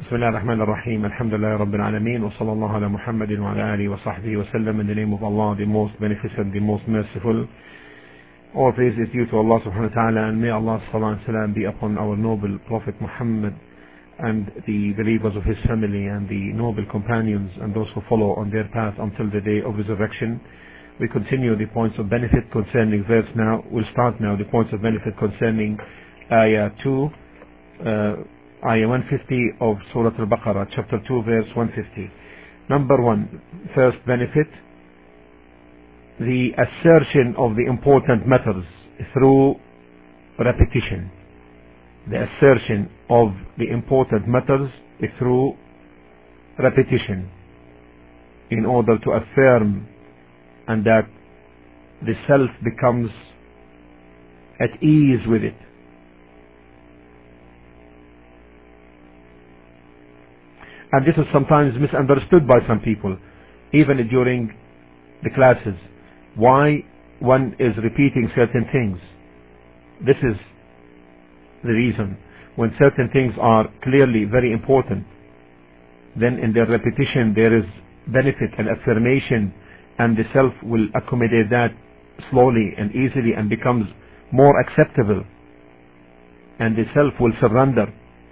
بسم الله الرحمن الرحيم الحمد لله رب العالمين وصلى الله على محمد وعلى آله وصحبه وسلم. In the name of Allah, the most beneficent, the most merciful. All praise is due to Allah subhanahu wa ta'ala, and may Allah's salam and salam be upon our noble Prophet Muhammad and the believers of his family and the noble companions and those who follow on their path until the day of resurrection. We continue the points of benefit concerning verse now. We'll start now the points of benefit concerning Ayah 2, Ayah 150 of Surah Al-Baqarah, chapter 2, verse 150. Number 1, first benefit, the assertion of the important matters through repetition. The assertion of the important matters through repetition, in order to affirm and that the self becomes at ease with it. And this is sometimes misunderstood by some people, even during the classes. Why one is repeating certain things. This is the reason. When certain things are clearly very important, then in their repetition there is benefit and affirmation, and the self will accommodate that slowly and easily and becomes more acceptable, and the self will surrender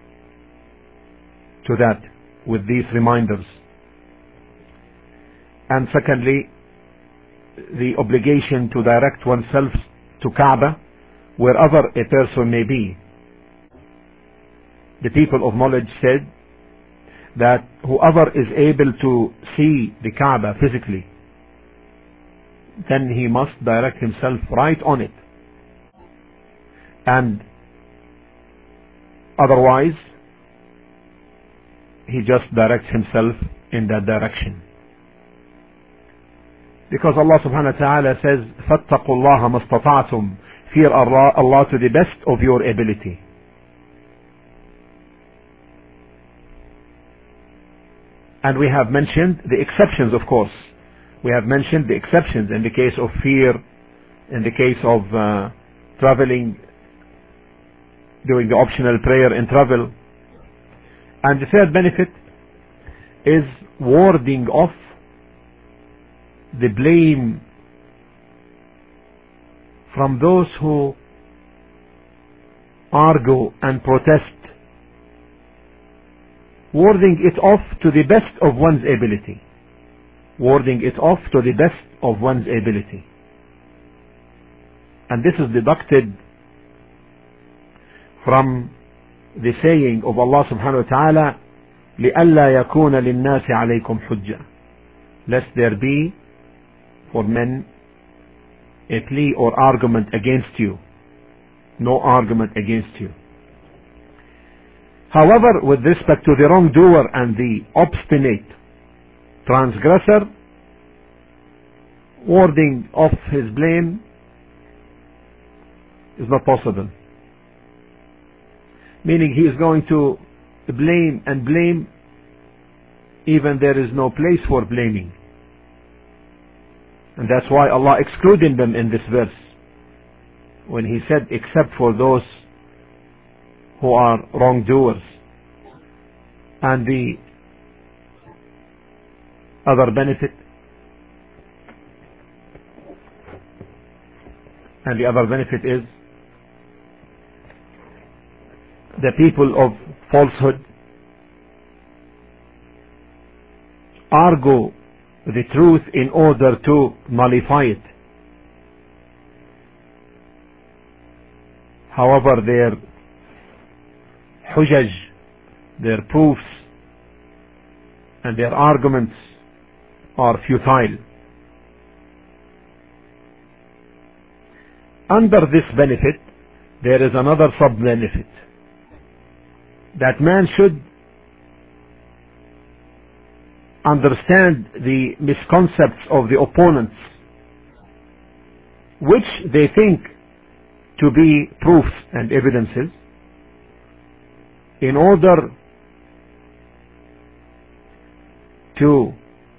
to that with these reminders. And secondly, the obligation to direct oneself to Kaaba wherever a person may be. The people of knowledge said that whoever is able to see the Kaaba physically, then he must direct himself right on it, and otherwise he just directs himself in that direction. Because Allah subhanahu wa ta'ala says, فَاتَّقُوا اللَّهَ مَسْتَطَعْتُمْ, fear Allah to the best of your ability. And we have mentioned the exceptions, of course. We have mentioned the exceptions in the case of fear, in the case of traveling, doing the optional prayer in travel. And the third benefit is warding off the blame from those who argue and protest. Warding it off to the best of one's ability. Warding it off to the best of one's ability. And this is deducted from the saying of Allah subhanahu wa ta'ala, لِأَلَّا يَكُونَ لِلنَّاسِ عَلَيْكُمْ حُجَّةً, lest there be for men a plea or argument against you. No argument against you. However, with respect to the wrongdoer and the obstinate transgressor, warding off his blame is not possible. Meaning he is going to blame and blame even there is no place for blaming. And that's why Allah excluded them in this verse, when he said except for those who are wrongdoers. And the other benefit, is the people of falsehood argue the truth in order to nullify it. However, their hujaj, their proofs and their arguments are futile. Under this benefit, there is another sub-benefit, that man should understand the misconcepts of the opponents, which they think to be proofs and evidences, in order to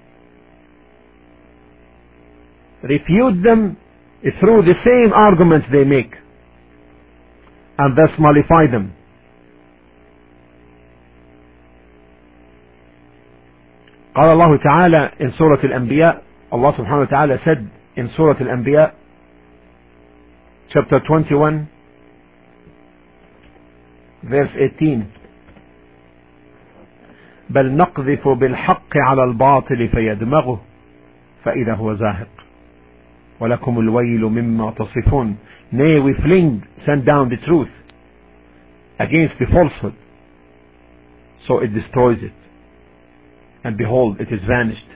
refute them through the same arguments they make, and thus nullify them. قال الله تعالى in Surah Al-Anbiya, Allah subhanahu wa ta'ala said in Surah Al-Anbiya chapter 21 verse 18, بل نقذف بالحق على الباطل فيدمغه فإذا هو زاهق ولكم الويل مما تصفون. Nay, we send down the truth against the falsehood, so it destroys it, and behold, it is vanished.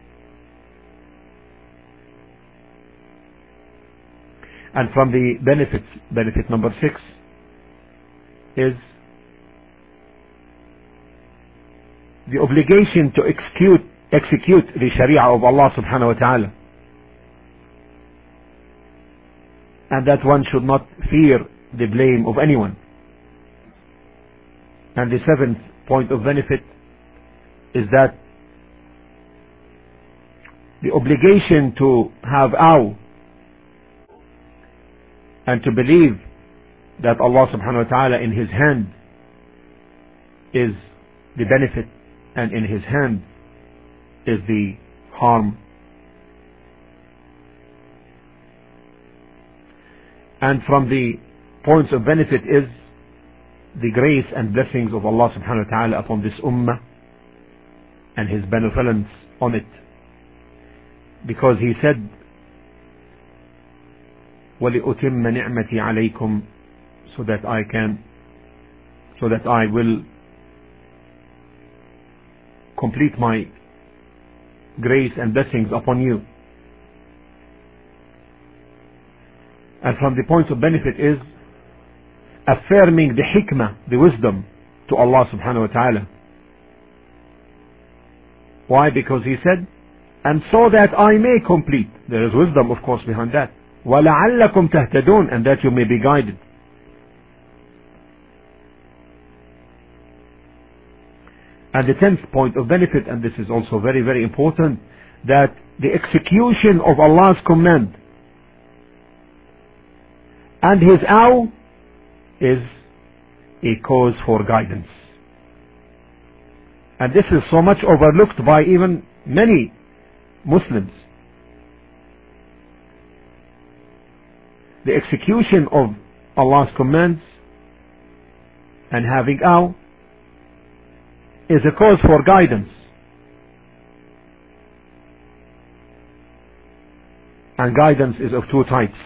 And from the benefits, benefit number 6 is the obligation to execute the Sharia of Allah subhanahu wa ta'ala, and that one should not fear the blame of anyone. And the 7th point of benefit is that the obligation to have awe and to believe that Allah subhanahu wa ta'ala in His hand is the benefit and in His hand is the harm. And from the points of benefit is the grace and blessings of Allah subhanahu wa ta'ala upon this ummah and His benevolence on it, because He said وَلِأُتِمَّ نِعْمَتِي عَلَيْكُمْ, so that I will complete my grace and blessings upon you. And from the point of benefit is affirming the hikmah, the wisdom, to Allah subhanahu wa ta'ala. Why? Because He said, and so that I may complete. There is wisdom, of course, behind that. وَلَعَلَّكُمْ تَهْتَدُونَ, and that you may be guided. And the 10th point of benefit, and this is also very, very important, that the execution of Allah's command and His awe is a cause for guidance. And this is so much overlooked by even many Muslims. The execution of Allah's commands and having awe is a cause for guidance. And guidance is of two types.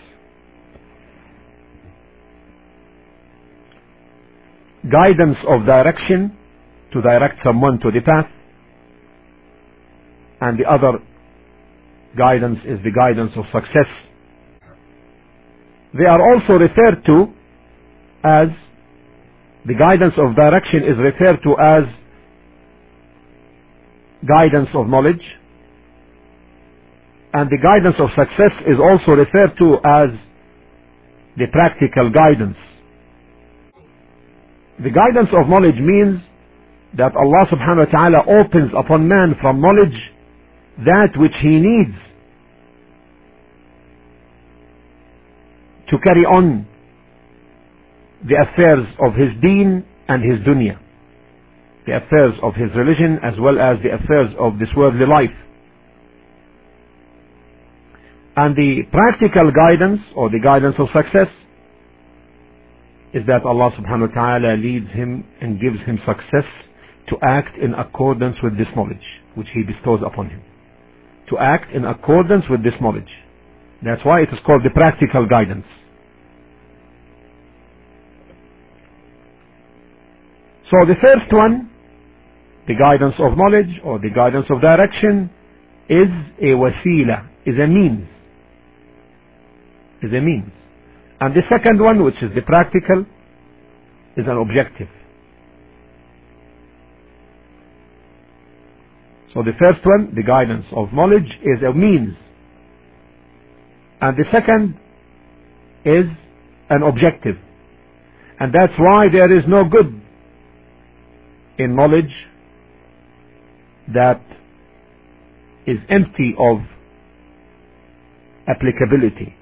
Guidance of direction, to direct someone to the path, and the other guidance is the guidance of success. They are also referred to as, the guidance of direction is referred to as guidance of knowledge, and the guidance of success is also referred to as the practical guidance. The guidance of knowledge means that Allah subhanahu wa ta'ala opens upon man from knowledge that which he needs to carry on the affairs of his deen and his dunya, the affairs of his religion as well as the affairs of this worldly life. And the practical guidance, or the guidance of success, is that Allah subhanahu wa ta'ala leads him and gives him success to act in accordance with this knowledge which He bestows upon him. To act in accordance with this knowledge. That's why it is called the practical guidance. So the first one, the guidance of knowledge or the guidance of direction, is a wasila, is a means. Is a means. And the second one, which is the practical, is an objective. So the first one, the guidance of knowledge, is a means. And the second is an objective. And that's why there is no good in knowledge that is empty of applicability.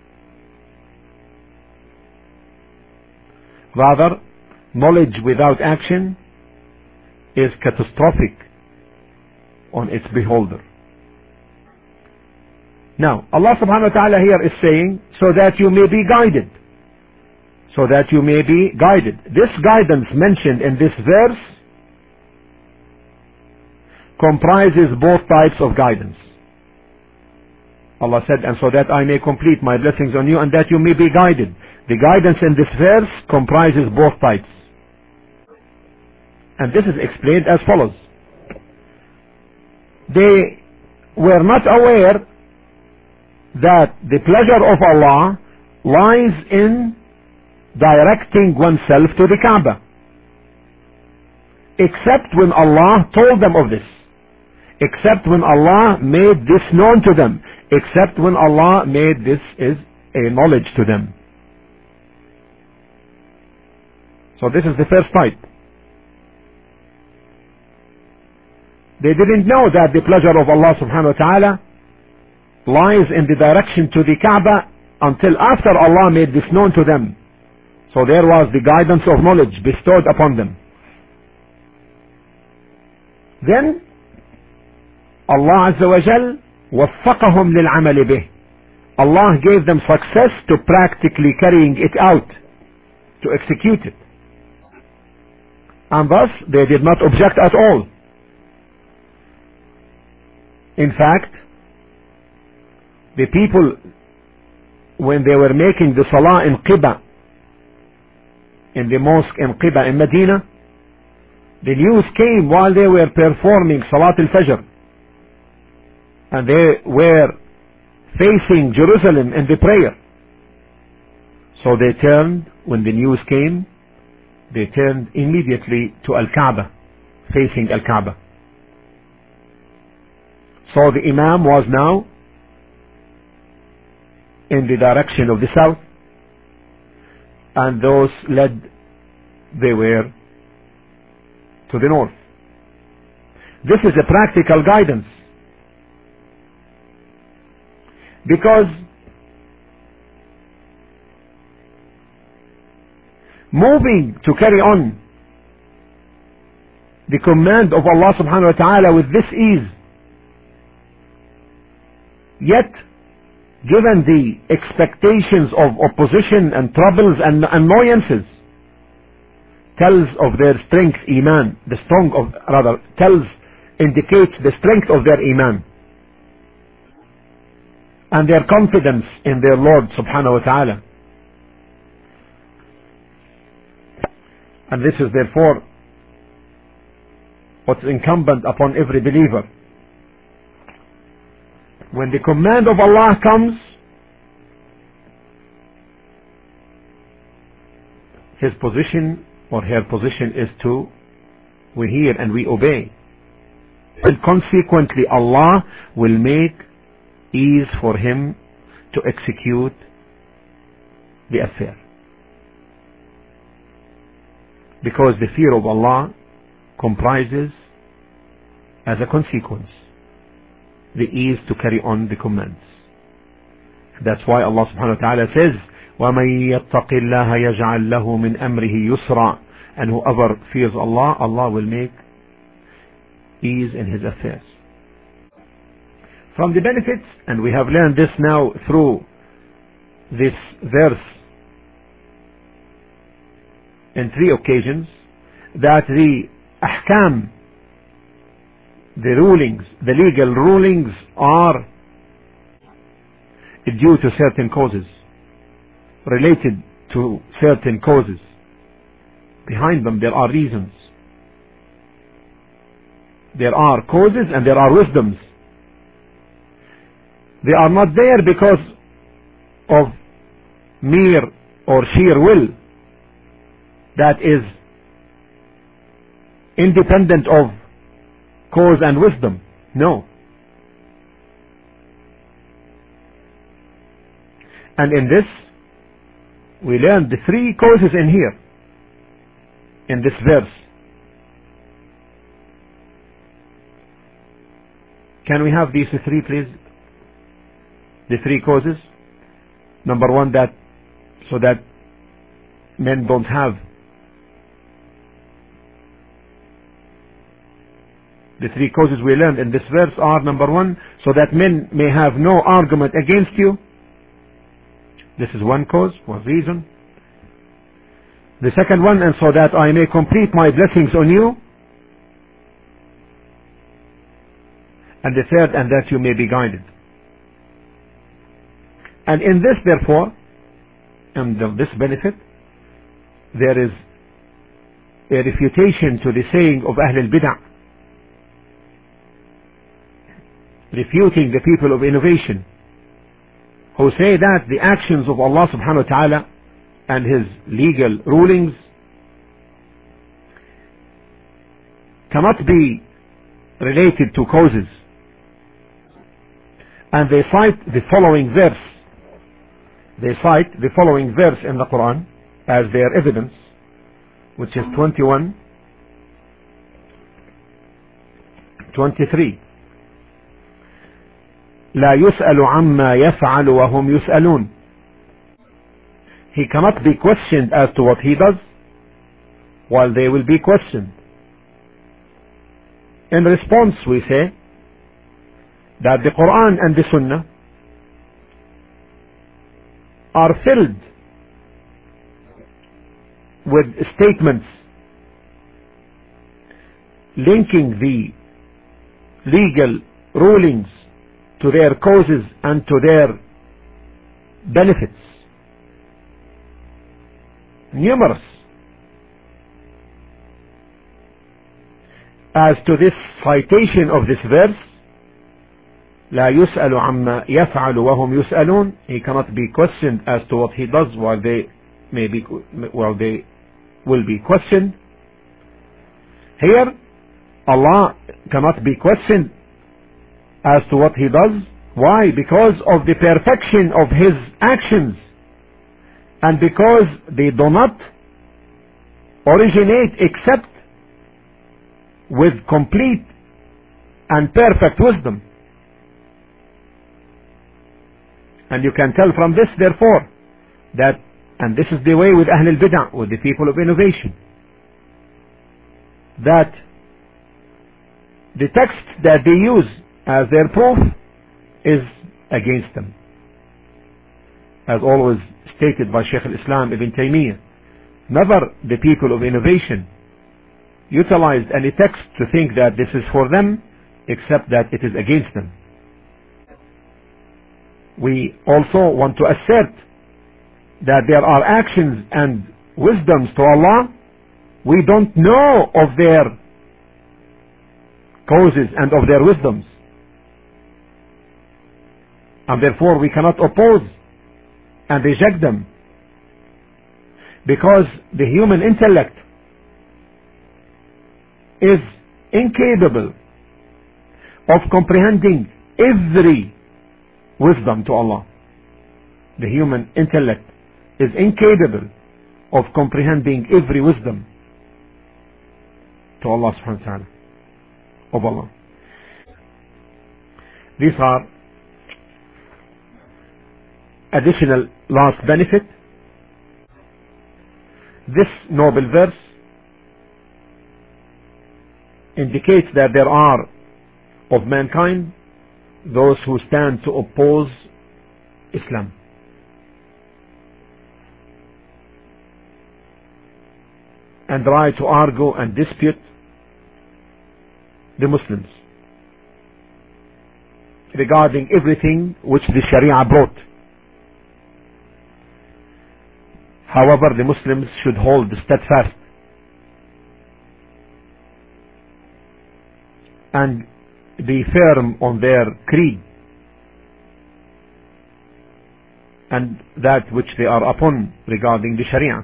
Rather, knowledge without action is catastrophic on its beholder. Now, Allah subhanahu wa ta'ala here is saying, so that you may be guided. So that you may be guided. This guidance mentioned in this verse comprises both types of guidance. Allah said, and so that I may complete my blessings on you and that you may be guided. The guidance in this verse comprises both types. And this is explained as follows. They were not aware that the pleasure of Allah lies in directing oneself to the Kaaba, except when Allah told them of this, except when Allah made this known to them, except when Allah made this is a knowledge to them. So this is the first type. They didn't know that the pleasure of Allah subhanahu wa ta'ala lies in the direction to the Kaaba until after Allah made this known to them. So there was the guidance of knowledge bestowed upon them. Then Allah Azza wa Jal وفقهم للعمل به. Allah gave them success to practically carrying it out, to execute it. And thus they did not object at all. In fact, the people, when they were making the Salah in Quba, in the mosque in Quba in Medina, the news came while they were performing Salat al-Fajr, and they were facing Jerusalem in the prayer. So they turned, when the news came, they turned immediately to Al-Kaaba, facing Al-Kaaba. So the Imam was now in the direction of the south, and those led, they were to the north. This is a practical guidance, because moving to carry on the command of Allah subhanahu wa ta'ala with this ease, yet given the expectations of opposition and troubles and annoyances, tells of their strength, iman, indicates the strength of their iman and their confidence in their Lord subhanahu wa ta'ala. And this is therefore what's incumbent upon every believer. When the command of Allah comes, his position or her position is to, we hear and we obey. And consequently Allah will make ease for him to execute the affair. Because the fear of Allah comprises, as a consequence, the ease to carry on the commands. That's why Allah subhanahu wa ta'ala says, وَمَن يَتَّقِ اللَّهَ يَجْعَلْ لَهُ مِنْ أَمْرِهِ يُسْرًا. And whoever fears Allah, Allah will make ease in his affairs. From the benefits, and we have learned this now through this verse in 3 occasions, that the ahkam, the rulings, the legal rulings, are due to certain causes, related to certain causes. Behind them there are reasons. There are causes and there are wisdoms. They are not there because of mere or sheer will that is independent of cause and wisdom. No. And in this we learn the 3 causes in here, in this verse. Can we have these 3 please? The 3 causes. Number 1, that so that men don't have The three causes we learned in this verse are: number one, so that men may have no argument against you. This is one cause, one reason. The second one, and so that I may complete my blessings on you. And the third, and that you may be guided. And in this, therefore, and this benefit, there is a refutation to the saying of Ahl al-Bid'ah, refuting the people of innovation, who say that the actions of Allah subhanahu wa ta'ala and His legal rulings cannot be related to causes. And they cite the following verse. They cite the following verse in the Quran as their evidence, which is 21:23. لا يسأل عما يفعل وهم يسألون. He cannot be questioned as to what he does, while they will be questioned. In response, we say that the Quran and the Sunnah are filled with statements linking the legal rulings to their causes and to their benefits. Numerous. As to this citation of this verse, لا يسأل عما يفعل وهم يسألون, he cannot be questioned as to what he does while they will be questioned. Here, Allah cannot be questioned as to what he does. Why? Because of the perfection of his actions, and because they do not originate except with complete and perfect wisdom. And you can tell from this, therefore, that, and this is the way with Ahl al-Bid'ah, with the people of innovation, that the text that they use as their proof is against them. As always stated by Shaykh al-Islam Ibn Taymiyyah, never the people of innovation utilized any text to think that this is for them, except that it is against them. We also want to assert that there are actions and wisdoms to Allah we don't know of their causes and of their wisdoms, and therefore we cannot oppose and reject them, because the human intellect is incapable of comprehending every wisdom to Allah. The human intellect is incapable of comprehending every wisdom to Allah subhanahu wa ta'ala, of Allah. These are additional last benefit. This noble verse indicates that there are of mankind those who stand to oppose Islam, and try to argue and dispute the Muslims regarding everything which the Sharia brought. However, the Muslims should hold steadfast and be firm on their creed and that which they are upon regarding the Sharia,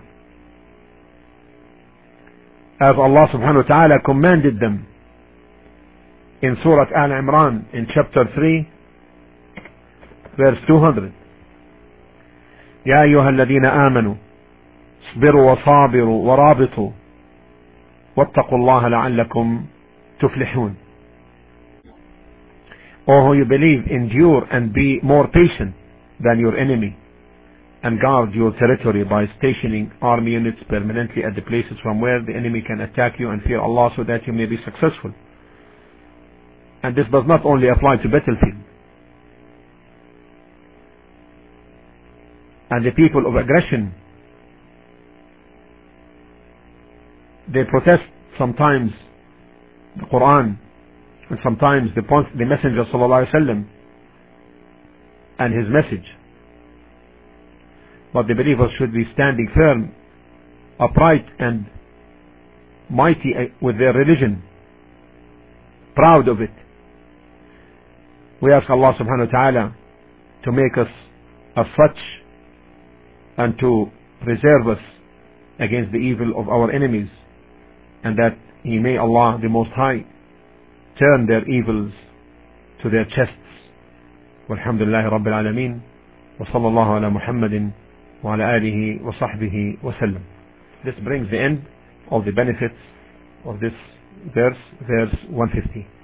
as Allah subhanahu wa ta'ala commanded them in Surah Al-Imran in chapter 3 verse 200. يا أيها الذين آمنوا اصبروا وصابروا ورابطوا واتقوا الله لعلكم تفلحون. O who you believe, endure and be more patient than your enemy, and guard your territory by stationing army units permanently at the places from where the enemy can attack you, and fear Allah so that you may be successful. And this does not only apply to battlefield. And the people of aggression, they protest sometimes the Quran and sometimes the Messenger sallallahu alaihi wasallam and his message. But the believers should be standing firm, upright and mighty with their religion, proud of it. We ask Allah subhanahu wa ta'ala to make us as such and to preserve us against the evil of our enemies, and that He may, Allah the Most High, turn their evils to their chests. Walhamdulillahi Rabbil Alameen, wa sallallahu ala Muhammadin wa ala alihi wa sahbihi wa sallam. This brings the end of the benefits of this verse 150.